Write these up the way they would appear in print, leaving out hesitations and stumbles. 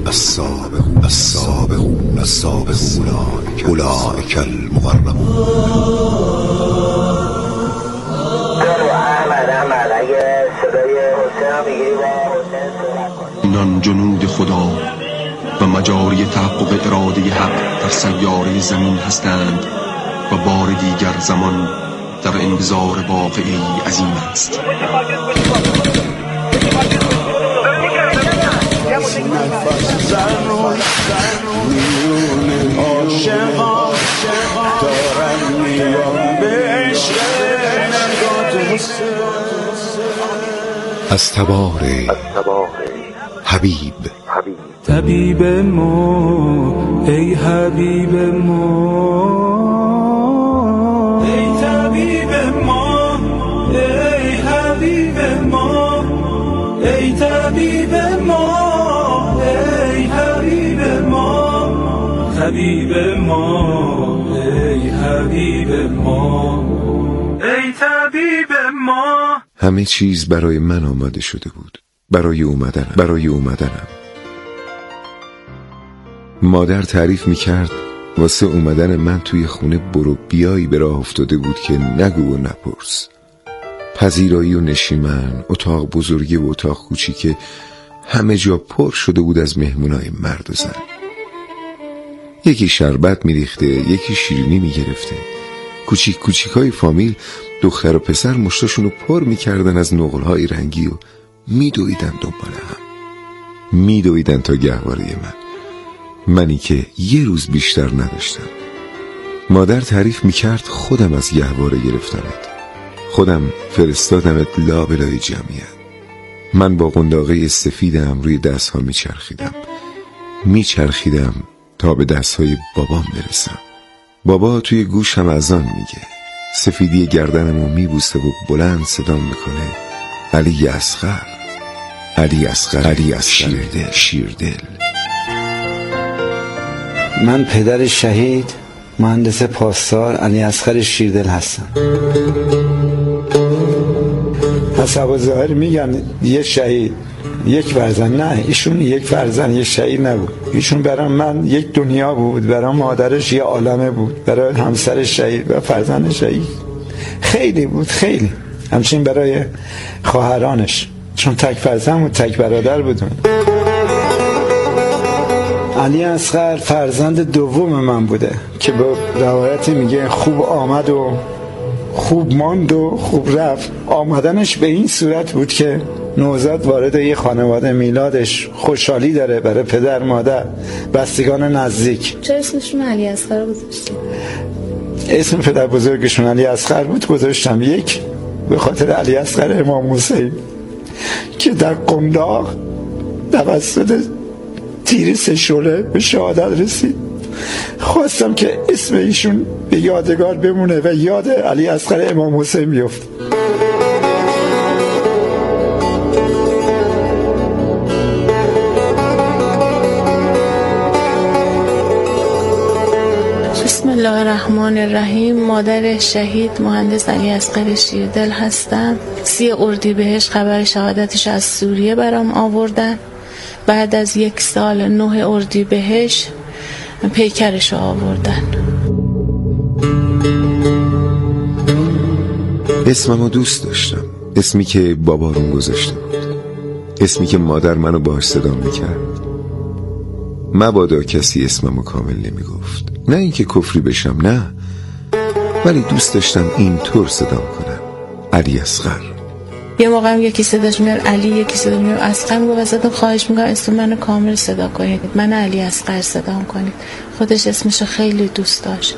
السابقون اولئک المقربون. اینان جنود خدا و مجاری تحقق اراده حق در سیاره زمین هستند و بار دیگر زمان در انتظار واقعی عظیم است. از تبار حبیب طبیب ما ای حبیب ما، ای طبیب ما ای حبیب ما، ای طبیب ما ای حبیب ما، طبیب ما ای حبیب ما، ای طبیب ما. همه چیز برای من آماده شده بود، برای اومدنم. مادر تعریف میکرد واسه اومدن من توی خونه برو بیایی به راه افتاده بود که نگو و نپرس. پذیرایی و نشیمن، اتاق بزرگی و اتاق کوچیک، همه جا پر شده بود از مهمونای مرد و زن. یکی شربت میریخته، یکی شیرینی میگرفته. کوچیکای فامیل دختر و پسر مشتاشونو پر میکردن از نقلهای رنگی و میدویدن دنبال هم، میدویدن تا گهواره منی که یه روز بیشتر نداشتم. مادر تعریف میکرد خودم از گهواره گرفتمت، خودم فرستادمت لابلای جمعیت. من با قنداقه سفیدم روی دستها میچرخیدم تا به دستهای بابام برسم. بابا توی گوشم اذان میگه، سفیدی گردنمو میبوسه و بلند صدام میکنه علی اصغر، علی اصغر شیردل. من پدر شهید مهندس پاسدار علی اصغر شیردل هستم. حسب ظاهر میگن یه شهید یک فرزند، نه ایشون یک فرزند یک شهید نبود. ایشون برای من یک دنیا بود، برای مادرش یه عالمه بود، برای همسر شهید و فرزند شهید خیلی بود، خیلی. همچنین برای خواهرانش، چون تک فرزند بود، تک برادر بودن. علی اصغر فرزند دوم من بوده که به روایت میگه خوب آمد و خوب ماند و خوب رفت. آمدنش به این صورت بود که نوزاد وارد یه خانواده، میلادش خوشحالی داره برای پدر مادر بستگان نزدیک. چرا اسمشون علی اصغر گذاشتیم؟ اسم پدر بزرگشون علی اصغر بود، گذاشتم. یک به خاطر علی اصغر امام حسین که در قنداق توسط تیر 3 شعله به شهادت رسید. خواستم که اسم ایشون به یادگار بمونه و یاد علی اصغر امام حسین بیفته. بسم الله الرحمن الرحیم. مادر شهید مهندس علی اصغر شیردل هستم. 30 اردیبهشت خبر شهادتش از سوریه برام آوردن. بعد از 1 سال 9 اردیبهشت پیکرش آوردن. اسممو دوست داشتم، اسمی که بابا روم گذاشته بود، اسمی که مادر منو باهاش صدا میکرد. مبادا کسی اسممو کامل نمیگفت، نه اینکه کفری بشم، نه، ولی دوست داشتم اینطور صدام کنم، علی اصغر. یه موقع هم یکی صداش میاد علی، یکی صدا میاد اصغر. میگه ازتون خواهش میکنم اسم منو کامل صدا کنید، من علی اصغر صدام کنید. خودش اسمشو خیلی دوست داشت.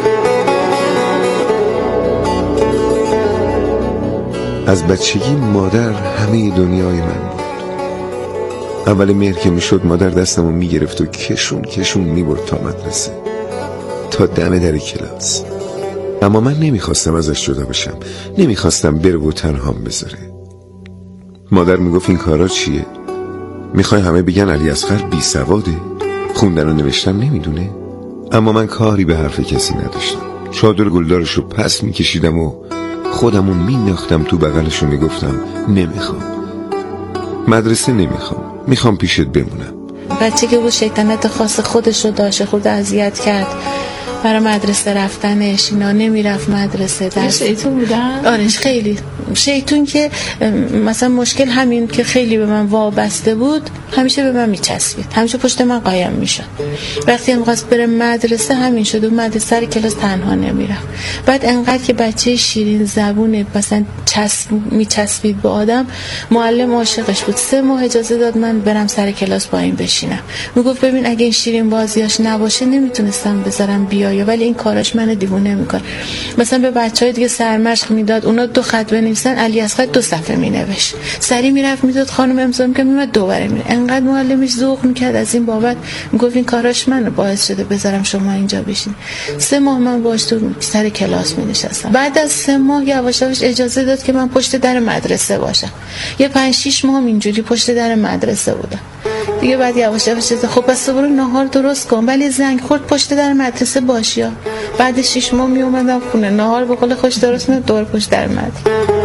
از بچگی مادر همه دنیای من بود. اول مهر که میشد مادر دستمو میگرفت و کشون میبرد تا مدرسه، تا دم در کلاس. اما من نمیخواستم ازش جدا بشم، نمیخواستم بره و تنهام بذاره. مادر میگفت این کارا چیه؟ میخوای همه بگن علی اصغر بی سواده، خوندن و نوشتن نمیدونه؟ اما من کاری به حرف کسی نداشتم. چادر گلدارشو پس میکشیدم و خودمو مینداختم تو بغلش و میگفتم نمیخوام، مدرسه نمیخوام، میخوام پیشت بمونم. بچه که بود شیطنت خاص خودش رو داشت، خود اذیت کرد برای مدرسه رفتنش، اینا نمیرفت مدرسه. شیطون بودن؟ آره خیلی شیطون، که مثلا مشکل همین که خیلی به من وابسته بود، همیشه به من میچسبید، همیشه پشت من قایم میشد. وقتی هم خواست بره مدرسه همین شد، و مدرسه سر کلاس تنها نمیرفت. بعد انقدر که بچه شیرین زبونه مثلا میچسبید به آدم، معلم عاشقش بود. 3 ماه اجازه داد من برم سر کلاس با این بشینم. میگفت ببین اگه این شیرین بازیاش نباشه نمیتونستم بذارم بیای، ولی این کاراش منو دیوونه میکنه. مثلا به بچهای دیگه سرمشق میداد، اونا 2 خط بنویسن، علی اصغر 2 صفحه مینوشت. سری میرفت میداد خانم امضا میکنه، میمد دوباره میره. انقدر معلمش ذوق میکرد از این بابت، میگفت این کاراش منو باعث شده بذارم شما اینجا بشین. 3 ماه من باهاش تو سر کلاس مینشستم. بعد از 3 ماه یواش یواش اجازه داد که من پشت در مدرسه باشم. یه 5-6 ماه اینجوری پشت در مدرسه بودم دیگه. بعد یواش یواش خب پس برو ناهار درست کن، ولی زنگ خورد پشت در مدرسه باشی. بعد 6 ماه می اومدم خونه، ناهار به قول خوش درست می دور پشت در مدرسه.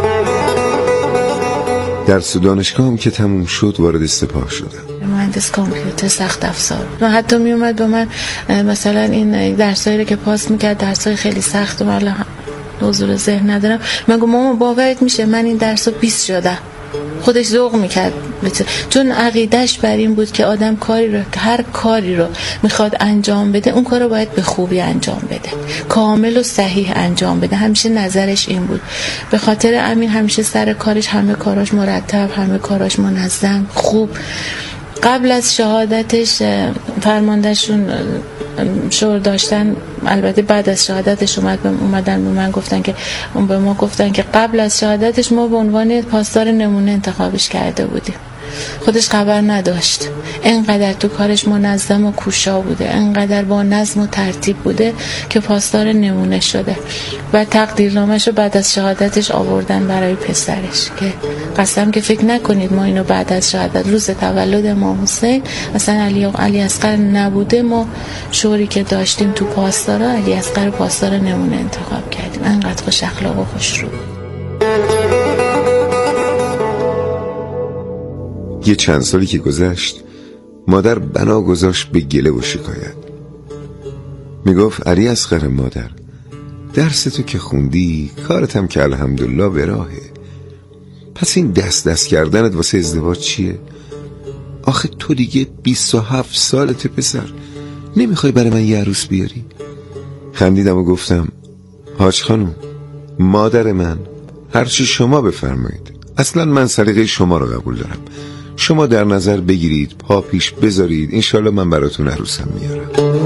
درس دانشگاه هم که تموم شد وارد سپاه شدم. مهندس کامپیوتر سخت افزار. و حتی می اومد به من مثلا این درسایی رو که پاس میکرد، درسای خیلی سخت و من حضور ذهن ندارم، من گفتم مامان باورت میشه من این درسو 20 شدم. خودش ذوق میکرد، چون عقیدش بر این بود که آدم هر کاری رو میخواد انجام بده، اون کار رو باید به خوبی انجام بده، کامل و صحیح انجام بده. همیشه نظرش این بود. به خاطر همین همیشه سر کارش، همه کاراش مرتب، همه کاراش منظم، خوب. قبل از شهادتش فرماندهشون شور داشتن، البته بعد از شهادتش اومدن به من گفتن که به ما گفتن که قبل از شهادتش ما به عنوان پاسدار نمونه انتخابش کرده بودیم. خودش خبر نداشت. انقدر تو کارش منظم و کوشا بوده، انقدر با نظم و ترتیب بوده که پاسدار نمونه شده. و تقدیرنامه‌ش رو بعد از شهادتش آوردن برای پسرش که قسم که فکر نکنید ما اینو بعد از شهادت روز تولد امام حسین مثلا علی اصغر نبوده، ما شوری که داشتیم تو پاسدارا علی اصغر پاسدار نمونه انتخاب کردیم. انقدر خوش اخلاق و خوش رو. یه چند سالی که گذشت مادر بنا گذاشت به گله و شکایت. میگفت علی اصغر مادر، درس تو که خوندی، کارت هم که الحمدلله به راهه، پس این دست کردنت واسه ازدواج چیه؟ آخه تو دیگه 27 سالته پسر، نمیخوای برای من یه عروس بیاری؟ خندیدم و گفتم حاج خانم، مادر من، هرچی شما بفرمایید، اصلا من سلیقه شما رو قبول دارم، شما در نظر بگیرید، پا پیش بذارید، انشالله من براتون عروسم میارم.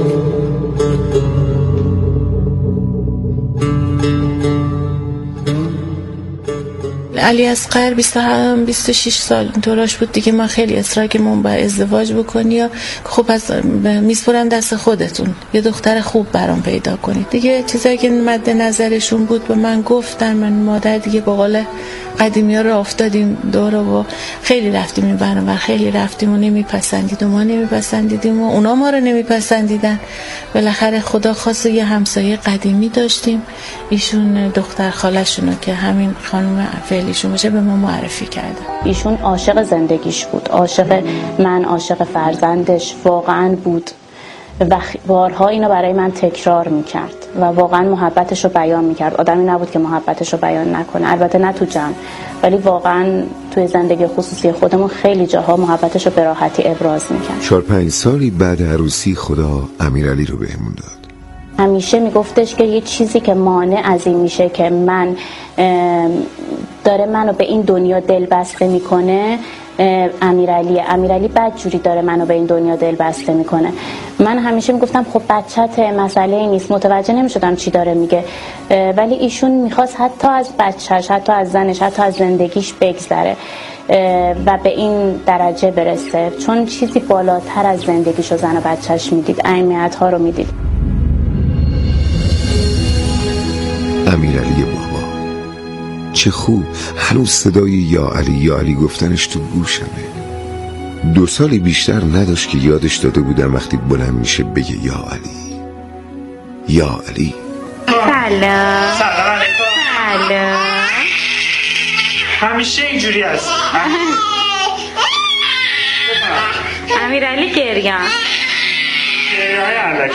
علی اصغر 26 سال طوراش بود دیگه. من خیلی اصرار که من باید ازدواج بکنی یا خب از میسپرم دست خودتون، یه دختر خوب برام پیدا کنید دیگه. چیزایی که مد نظرشون بود به من گفتن. من مادر دیگه به قول قدیمی ها رو افتادیم دور و خیلی رفتیم این برام و خیلی رفتیم و نمیپسندید و ما نمیپسندیدیم و اونا ما رو نمیپسندیدن. بالاخره خدا خواست یه همسایه قدیمی داشتیم، ایشون دختر خاله‌شونو که همین خانم فعلیشون باشه به ما معرفی کردن. ایشون عاشق زندگیش بود، عاشق من، عاشق فرزندش واقعا بود و بارها اینو برای من تکرار میکرد و واقعا محبتش رو بیان میکرد. آدمی نبود که محبتش رو بیان نکنه، البته نه تو جمع، ولی واقعا توی زندگی خصوصی خودمون خیلی جاها محبتش رو به راحتی ابراز میکرد. 4-5 سالی بعد عروسی خدا امیرعلی رو بهمون داد. همیشه میگفتش که یه چیزی که مانع از این میشه که من داره منو به این دنیا دل بسته میکنه امیرعلی بدجوری داره منو به این دنیا دل بسته میکنه. من همیشه میگفتم خب بچت مسئله نیست، متوجه نمیشدم چی داره میگه، ولی ایشون میخواست حتی از بچهش، حتی از زنش، حتی از زندگیش بگذره و به این درجه برسه، چون چیزی بالاتر از زندگیش و زن و بچهش میدید، اهمیت ها رو میدید. امیرعلی بابا چه خوب، هنوز صدای یا علی گفتنش تو گوشمه. 2 سالی بیشتر نداشت که یادش داده بودم وقتی بلند میشه بگه یا علی. سلام همیشه اینجوری هست. امیرعلی گریان گریان علکی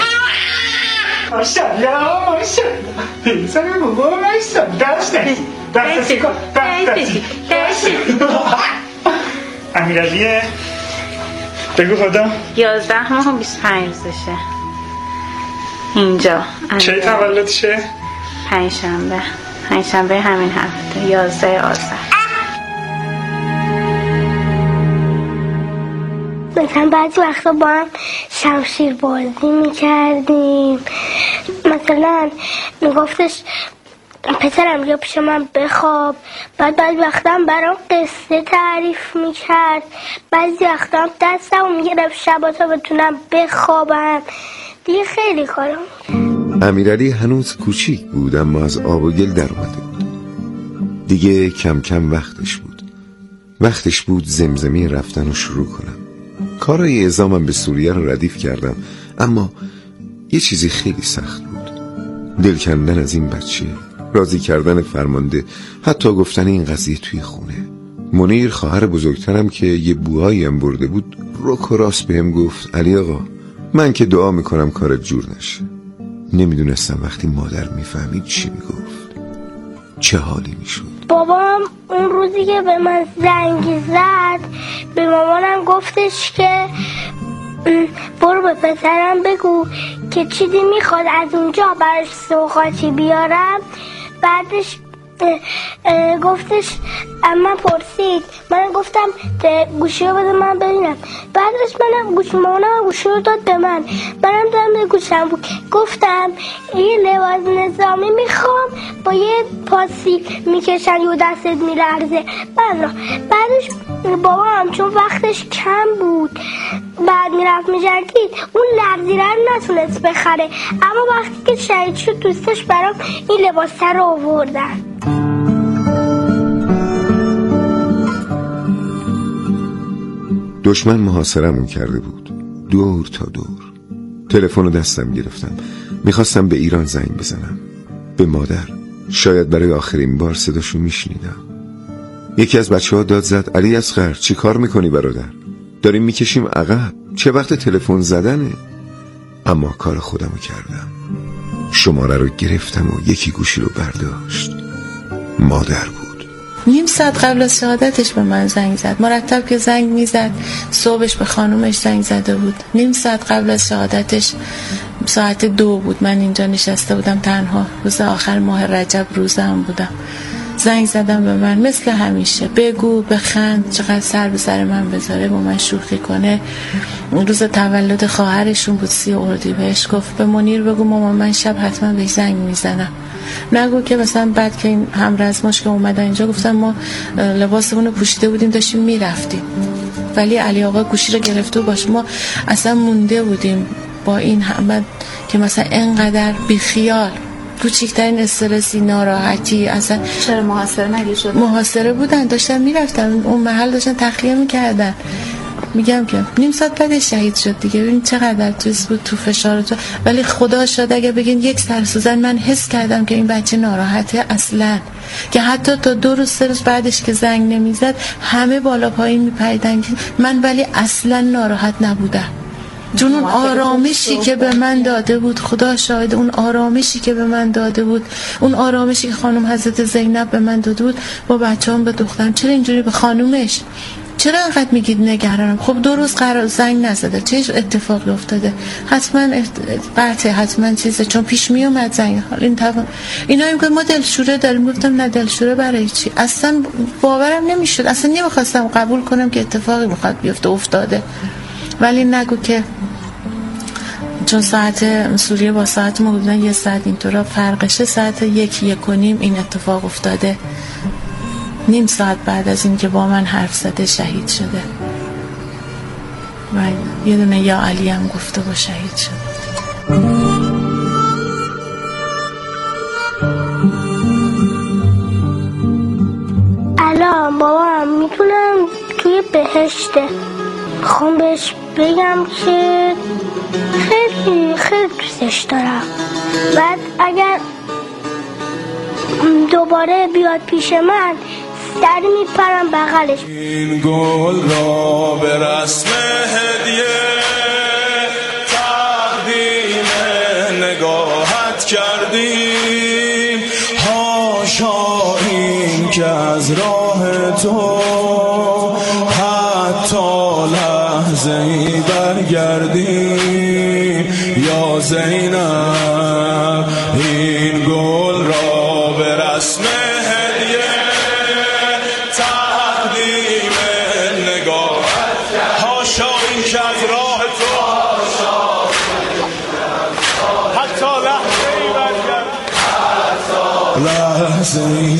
ماشالله پیزن بابا دست امیرعلیه بگو خدا 11 ماه و 25 روزشه اینجا. چه تولدشه؟ پنجشنبه همین هفته 11 آذر. مثلا بعضی وقتا با هم شمشیر بازی میکردیم. مثلا میگفتش پسرم بیا پیش من بخواب. بعضی وقتا هم برام قصه تعریف میکرد. بعضی وقتا هم دستم میگرفت شبا تا بتونم بخوابم. دیگه خیلی کارم. امیرعلی هنوز کوچیک بود اما از آب و گل در اومده بود. دیگه کم کم وقتش بود زمزمه رفتن رو شروع کنم. کارای اعزامم به سوریه رو ردیف کردم اما یه چیزی خیلی سخت بود. دل کندن از این بچه، راضی کردن فرمانده، حتی گفتن این قضیه توی خونه. منیر خواهر بزرگترم که یه بوهایی هم برده بود رک و راست بهم گفت علی آقا من که دعا میکنم کارت جور نشه. نمیدونستم وقتی مادر میفهمید چی میگفت، چه حالی میشد. بابام اون روزی که به من زنگ زد به مامانم گفتش که برو به پسرم بگو که چیزی میخواد از اونجا براش سوغاتی بیارم. بعدش گفتش اما پرسید، من گفتم گوشی رو بده من ببینم. بعدش منم مامانم گوشی رو داد به من. منم دادم گوشم بود. گفتم این لباس نظامی میخوام با یه پاسی میکشن و دستت میلرزه. بعدش بابام چون وقتش کم بود بعد میرفت میجنگید اون لرزیره رو نتونست بخره، اما وقتی که شهید شد دوستش برام این لباس رو آوردن. دشمن محاصرمون کرده بود دور تا دور. تلفن رو دستم گرفتم، میخواستم به ایران زنگ بزنم، به مادر. شاید برای آخرین بار صداشو میشنیدم. یکی از بچه ها داد زد علی اصغر چی کار میکنی برادر؟ داریم میکشیم عقب، چه وقت تلفن زدنه؟ اما کار خودمو کردم. شماره رو گرفتم و یکی گوشی رو برداشت. مادر بود. نیم ساعت قبل از شهادتش به من زنگ زد. مرتب که زنگ میزد صبحش به خانومش زنگ زده بود. نیم ساعت قبل از شهادتش ساعت 2 بود. من اینجا نشسته بودم تنها، روز آخر ماه رجب روزم بودم. زنگ زدم به من مثل همیشه، بگو بخند، چقدر سر به سر من بذاره، با من شوخی کنه. روز تولد خواهرشون بود 30 اردیبهشت. گفت به منیر بگو مامان من شب حتما بهش زنگ میزنم. نگو که مثلا بعد که این همرزماش که اومدن اینجا گفتن ما لباسمون رو پوشیده بودیم داشتیم میرفتیم، ولی علی آقا گوشی رو گرفته باش. ما اصلا مونده بودیم با این همه که مثلا اینقدر بیخیال، کوچکترین استرسی، ناراحتی. اصلا چرا محاصره نگیشد؟ محاصره بودن، داشتن میرفتن اون محل، داشتن تخلیه میکردن. میگم که نیم ساعت بعد شهید شد دیگه. ببین چقدر چیز بود تو فشار تو. ولی خدا شاید اگه بگین یک سرسوزن من حس کردم که این بچه ناراحته اصلا، که حتی تا 2 روز 3 روز بعدش که زنگ نمیزد همه بالا پایین میپریدن من، ولی اصلا ناراحت نبودم. چون اون آرامشی که به من داده بود، خدا شاهد، اون آرامشی که به من داده بود، اون آرامشی که خانم حضرت زینب به من داده بود با بچه‌ام به دخترم. چرا اینجوری به خانومش چرا انقدر میگید نگرانم؟ خب 2 روز قرار زنگ نزده، چه اتفاقی افتاده؟ حتما قطعه، حتما چیزه، چون پیش می اومد زنگ. حال این اینا میگه ما دلشوره داریم. گفتم نه دلشوره برای چی؟ اصلا باورم نمیشد، اصلا نمیخواستم قبول کنم که اتفاقی میخواد بیفته، افتاده. ولی نگو که چون ساعت سوریه با ساعت ما بودن 1 ساعت اینطورا فرقشه، ساعت 1:30 این اتفاق افتاده. نیم ساعت بعد از این که با من حرف زده شهید شده و یه دونه یا علی هم گفته با شهید شده. الان بابام میتونم توی بهشته، میخوام بهش بگم که خیلی خیلی دوستش دارم. بعد اگر دوباره بیاد پیش من در میپرم بغلش. این گل را به رسم هدیه تقدیم نگاهت کردیم، هاشا این که از راه تو حتی لحظه ای برگردیم. یا زینب این گل را به رسم هدیه تقدیم نگاهت، هاشا این که از راه تو حتی لحظه ای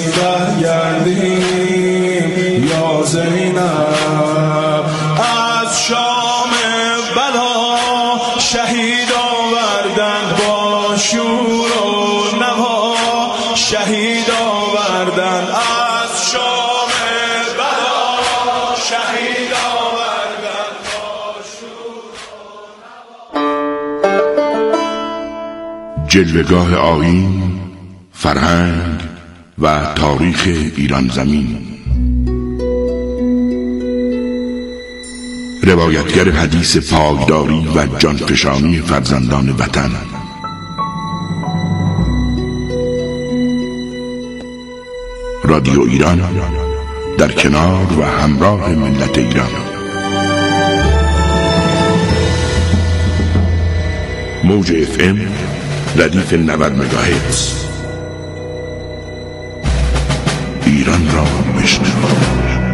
برگردیم. یا زینب از شام بلا شهید آوردند با شور و نوا، شهید آوردند از شام بلا شهید آوردند با شور و نوا. جلوه‌گاه آیین، فرهنگ و تاریخ ایران زمین. روایتگر حدیث پایداری و جانفشانی فرزندان وطن. رادیو ایران در کنار و همراه ملت ایران. موج FM ردیف 90 مگاهرتز. ایران را بشنوید.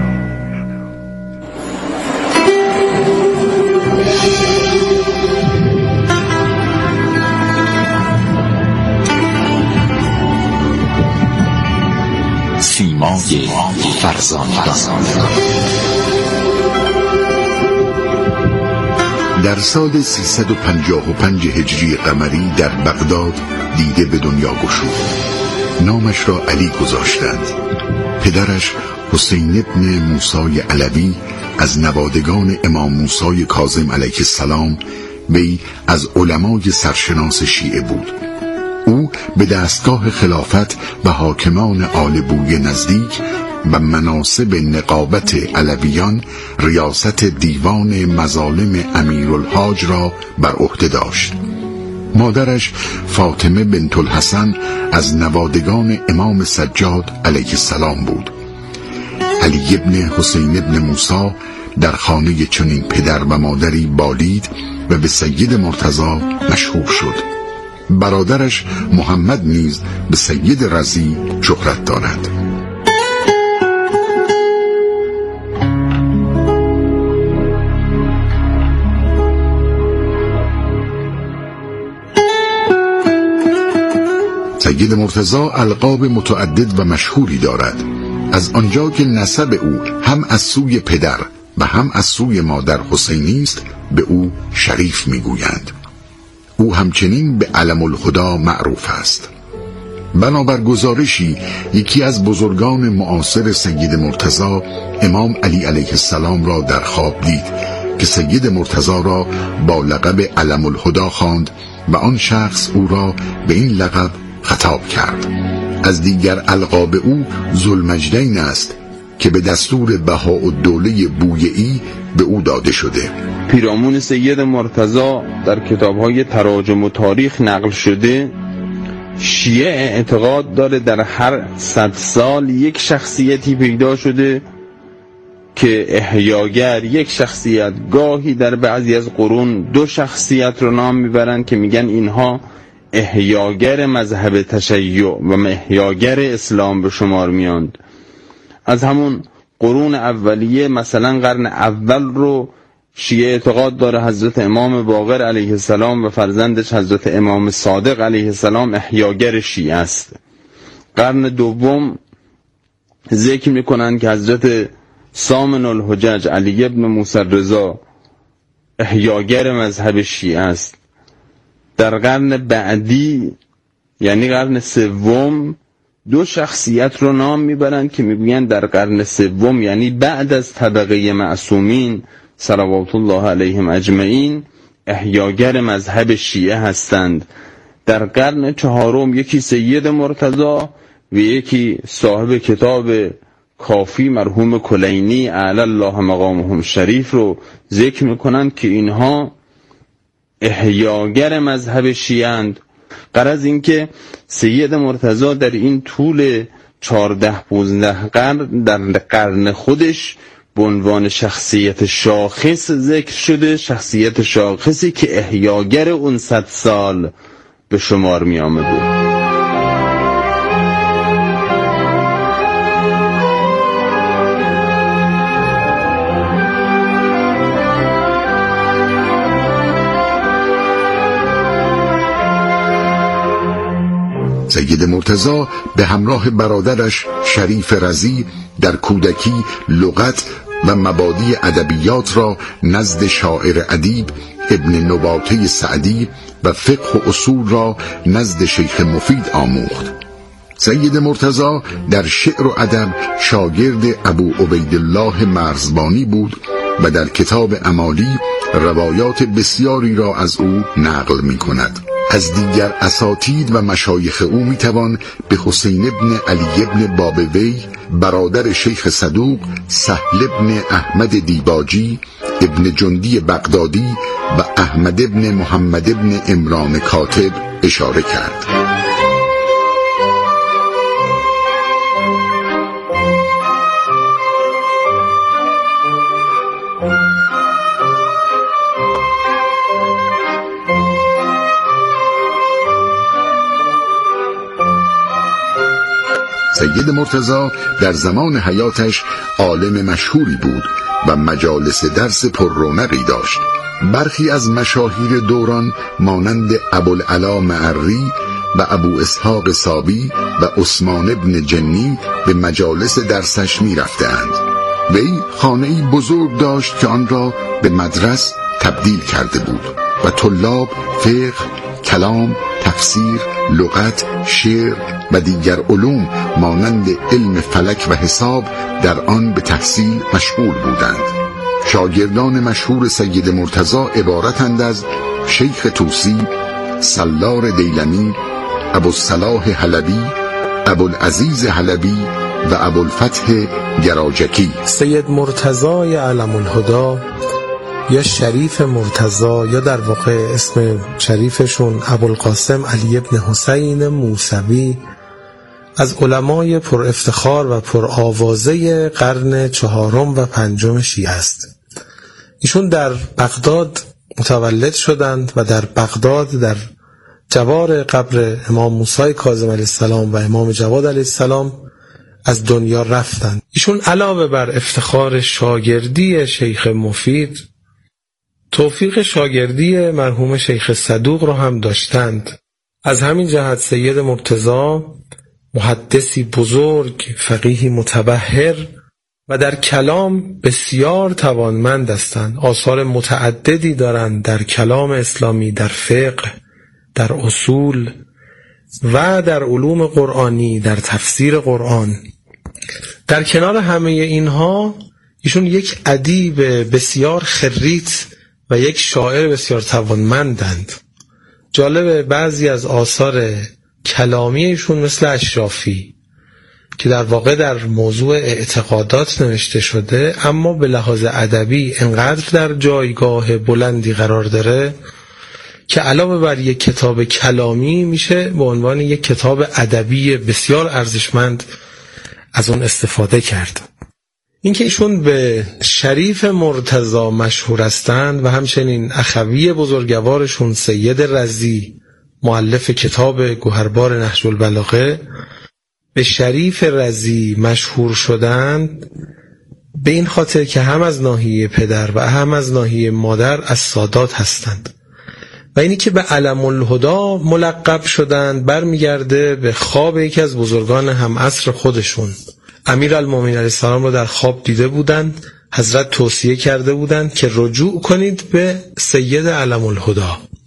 سیمای فرزانگان. در سال 355 هجری قمری در بغداد دیده به دنیا گشود. نامش را علی گذاشتند. پدرش حسین ابن موسی علوی از نوادگان امام موسی کاظم علیه السلام، وی از علمای سرشناس شیعه بود. او به دستگاه خلافت و حاکمان آل بویه نزدیک و مناصب نقابت علویان ریاست دیوان مظالم امیرالحاج را بر عهده داشت. مادرش فاطمه بنت الحسن از نوادگان امام سجاد علیه السلام بود. علی ابن حسین ابن موسی در خانه چنین پدر و مادری بالید و به سید مرتضی مشهور شد. برادرش محمد نیز به سید رضی شهرت دارد. سید مرتضی القاب متعدد و مشهوری دارد. از آنجا که نسب او هم از سوی پدر و هم از سوی مادر حسینی است، به او شریف میگویند. او همچنین به علم الهدی معروف است. بنابر گزارشی یکی از بزرگان معاصر سید مرتضی امام علی علیه السلام را در خواب دید که سید مرتضی را با لقب علم الهدی خواند و آن شخص او را به این لقب خطاب کرد. از دیگر القاب او ذوالمجدین است که به دستور بهاءالدوله بویه‌ای به او داده شده. پیرامون سید مرتضی در کتاب‌های تراجم و تاریخ نقل شده شیعه اعتقاد داره در هر 100 سال یک شخصیتی پیدا شده که احیاگر، یک شخصیت، گاهی در بعضی از قرون 2 شخصیت رو نام میبرن که میگن اینها احیاگر مذهب تشیع و احیاگر اسلام به شمار میاند. از همون قرون اولیه مثلا قرن اول رو شیعه اعتقاد داره حضرت امام باقر علیه السلام و فرزندش حضرت امام صادق علیه السلام احیاگر شیعه است. قرن دوم ذکر میکنن که حضرت سامن الحجج علی ابن موسی رضا احیاگر مذهب شیعه است. در قرن بعدی یعنی قرن سوم 2 شخصیت رو نام میبرند که میگوین در قرن سوم یعنی بعد از طبقه معصومین صلوات الله علیهم اجمعین احیاگر مذهب شیعه هستند. در قرن 4 یکی سید مرتضی و یکی صاحب کتاب کافی مرحوم کلینی اعلی الله مقامهم شریف رو ذکر میکنند که اینها احیاگر مذهب شیعه‌اند. غرض این که سید مرتضی در این طول 14-15 قرن در قرن خودش به عنوان شخصیت شاخص ذکر شده، شخصیت شاخصی که احیاگر اون 100 سال به شمار می آمده. سید مرتضی به همراه برادرش شریف رضی در کودکی لغت و مبادی ادبیات را نزد شاعر ادیب ابن نباته سعدی و فقه و اصول را نزد شیخ مفید آموخت. سید مرتضی در شعر و ادب شاگرد ابو عبیدالله مرزبانی بود و در کتاب امالی روایات بسیاری را از او نقل می کند. از دیگر اساتید و مشایخ او میتوان به حسین ابن علی ابن بابوی برادر شیخ صدوق، سهل ابن احمد دیباجی، ابن جندی بغدادی و احمد ابن محمد ابن عمران کاتب اشاره کرد. سید مرتضی در زمان حیاتش عالم مشهوری بود و مجالس درس پررونقی داشت. برخی از مشاهیر دوران مانند ابوالعلا معری و ابو اسحاق صابی و عثمان ابن جنی به مجالس درسش می رفتند. وی خانه‌ای بزرگ داشت که آن را به مدرسه تبدیل کرده بود و طلاب فقه، کلام، تفسیر، لغت، شعر و دیگر علوم مانند علم فلک و حساب در آن به تحصیل مشغول بودند. شاگردان مشهور سید مرتضی عبارتند از شیخ طوسی، سلار دیلمی، ابوالصلاح حلبی، ابوالعزیز حلبی و ابوالفتح گراجکی. سید مرتضی علم الهدی یا شریف مرتضی یا در واقع اسم شریفشون ابوالقاسم علی ابن حسین موسوی از علمای پر افتخار و پر آوازه قرن 4 و 5 شیعه است. ایشون در بغداد متولد شدند و در بغداد در جوار قبر امام موسی کاظم علیه السلام و امام جواد علیه السلام از دنیا رفتند. ایشون علاوه بر افتخار شاگردی شیخ مفید، توفیق شاگردی مرحوم شیخ صدوق را هم داشتند. از همین جهت سید مرتضی محدثی بزرگ، فقیهی متبحر و در کلام بسیار توانمند هستند. آثار متعددی دارند در کلام اسلامی، در فقه، در اصول و در علوم قرآنی، در تفسیر قرآن. در کنار همه اینها ایشون یک ادیب بسیار خریت و یک شاعر بسیار توانمندند. جالب بعضی از آثار کلامیشون مثل اشرافی که در واقع در موضوع اعتقادات نوشته شده اما به لحاظ ادبی انقدر در جایگاه بلندی قرار داره که علاوه بر یک کتاب کلامی میشه به عنوان یک کتاب ادبی بسیار ارزشمند از اون استفاده کرد. اینکه ایشون به شریف مرتضی مشهور هستند و همچنین اخوی بزرگوارشون سید رضی مؤلف کتاب گوهربار نهج البلاغه به شریف رضی مشهور شدند به این خاطر که هم از ناحیه پدر و هم از ناحیه مادر از سادات هستند و اینی که به علم الهدی ملقب شدند برمیگرده به خواب یکی از بزرگان هم عصر خودشون. امیرالمومنین علیه السلام رو در خواب دیده بودند، حضرت توصیه کرده بودند که رجوع کنید به سید علم الهدی.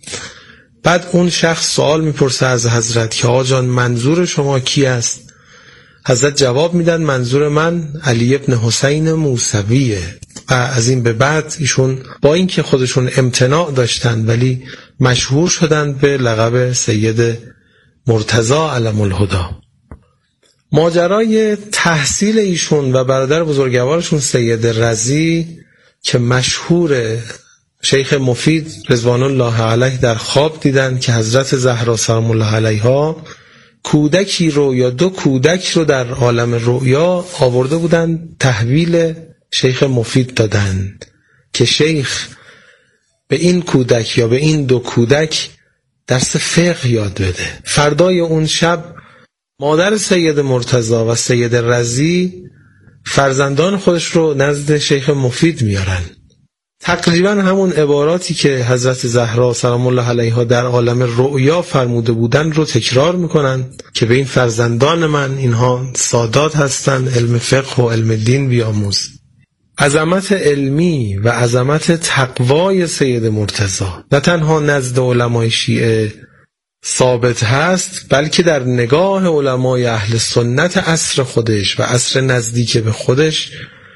بعد اون شخص سوال میپرسه از حضرت که آقا جان منظور شما کی است؟ حضرت جواب میدن منظور من علی ابن حسین موسویه. و از این به بعد ایشون با اینکه خودشون امتناع داشتن ولی مشهور شدند به لقب سید مرتضی علم الهدی. ماجرای تحصیل ایشون و برادر بزرگوارشون سید رضی که مشهور، شیخ مفید رضوان الله علیه در خواب دیدن که حضرت زهرا سلام الله علیها کودکی رو یا 2 کودک رو در عالم رؤیا آورده بودن تحویل شیخ مفید دادن که شیخ به این کودک یا به این 2 کودک درس فقه یاد بده. فردای اون شب مادر سید مرتضی و سید رضی فرزندان خودش رو نزد شیخ مفید میارن. تقریبا همون عباراتی که حضرت زهرا سلام الله علیها در عالم رؤیا فرموده بودن رو تکرار میکنن که به این فرزندان من، اینها سادات هستن، علم فقه و علم دین بیاموز. عظمت علمی و عظمت تقوای سید مرتضی نه تنها نزد علمای شیعه ثابت هست، بلکه در نگاه علمای اهل سنت عصر خودش و عصر نزدیک به خودش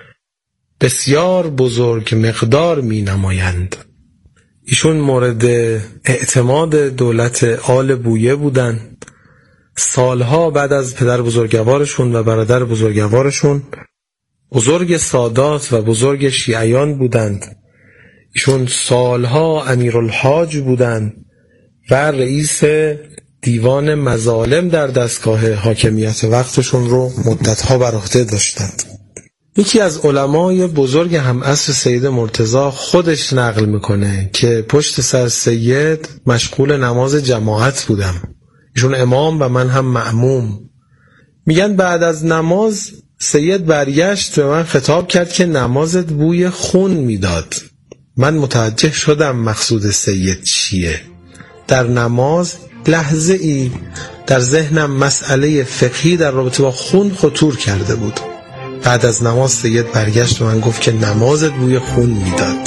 بسیار بزرگ مقدار می نمایند. ایشون مورد اعتماد دولت آل بویه بودند. سالها بعد از پدر بزرگوارشون و برادر بزرگوارشون بزرگ سادات و بزرگ شیعیان بودند. ایشون سالها امیرالحاج بودند و رئیس دیوان مظالم در دستگاه حاکمیت وقتشون رو مدتها بر عهده داشتند. یکی از علمای بزرگ هم عصر سید مرتضی خودش نقل میکنه که پشت سر سید مشغول نماز جماعت بودم، ایشون امام و من هم مأموم. میگن بعد از نماز سید برگشت به من خطاب کرد که نمازت بوی خون میداد. من متوجه شدم مقصود سید چیه. در نماز لحظه ای در ذهنم مسئله فقهی در رابطه با خون خطور کرده بود. بعد از نماز سید برگشت و من گفت که نمازت بوی خون میداد.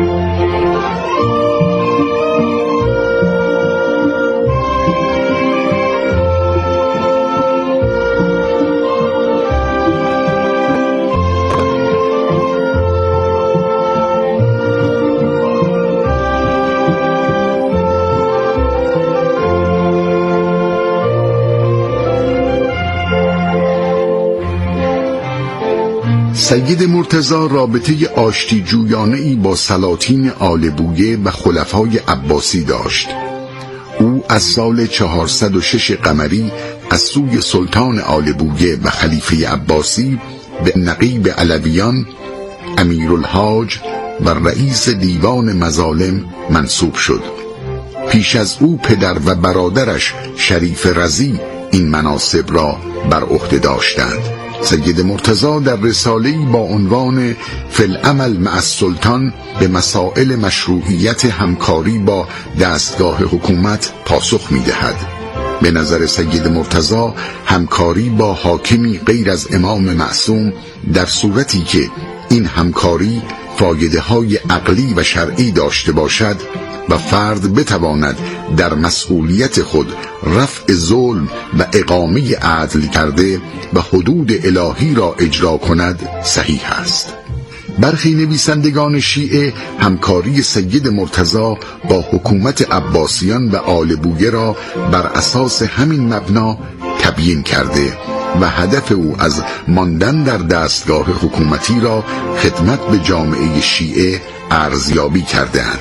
سید مرتضی رابطه آشتی جویانه‌ای با سلاطین آل بویه و خلفای عباسی داشت. او از سال 406 قمری از سوی سلطان آل بویه و خلیفه عباسی به نقیب علویان، امیرالحاج و رئیس دیوان مظالم منصوب شد. پیش از او پدر و برادرش شریف رضی این مناصب را بر عهده داشتند. سید مرتضی در رساله‌ای با عنوان فی العمل مع السلطان به مسائل مشروعیت همکاری با دستگاه حکومت پاسخ می‌دهد. به نظر سید مرتضی همکاری با حاکمی غیر از امام معصوم در صورتی که این همکاری فایده‌های عقلی و شرعی داشته باشد و فرد بتواند در مسئولیت خود رفع ظلم و اقامه عدل کرده و حدود الهی را اجرا کند صحیح است. برخی نویسندگان شیعه همکاری سید مرتضی با حکومت عباسیان و آل بویه را بر اساس همین مبنا تبیین کرده و هدف او از ماندن در دستگاه حکومتی را خدمت به جامعه شیعه ارزیابی کردند.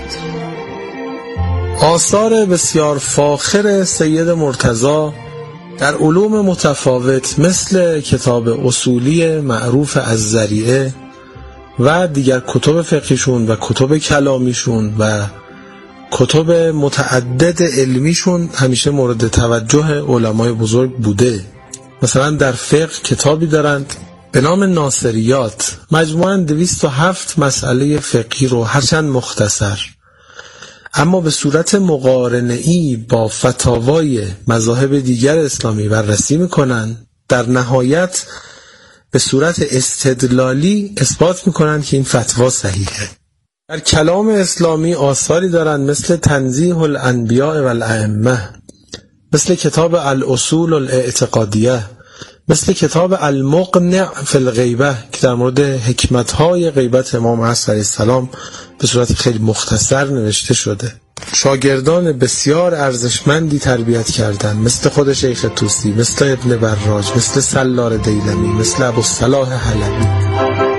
آثار بسیار فاخر سید مرتضی در علوم متفاوت مثل کتاب اصولی معروف از ذریعه و دیگر کتب فقهیشون و کتب کلامیشون و کتب متعدد علمیشون همیشه مورد توجه علمای بزرگ بوده. مثلا در فقه کتابی دارند به نام ناصریات، مجموعاً 207 مسئله فقهی رو هرچند مختصر اما به صورت مقارنه‌ای با فتاوای مذاهب دیگر اسلامی بررسی میکنن. در نهایت به صورت استدلالی اثبات میکنن که این فتوا صحیحه. در کلام اسلامی آثاری دارن مثل تنزیه الانبیاء والائمه، مثل کتاب الاصول الاعتقادیه، مثل کتاب المقنع فی الغیبه که در مورد حکمت‌های غیبت امام عصر علیه السلام به صورت خیلی مختصر نوشته شده. شاگردان بسیار ارزشمندی تربیت کردند، مثل خود شیخ طوسی، مثل ابن براج، مثل سلار دیلمی، مثل ابوالصلاح حلبی.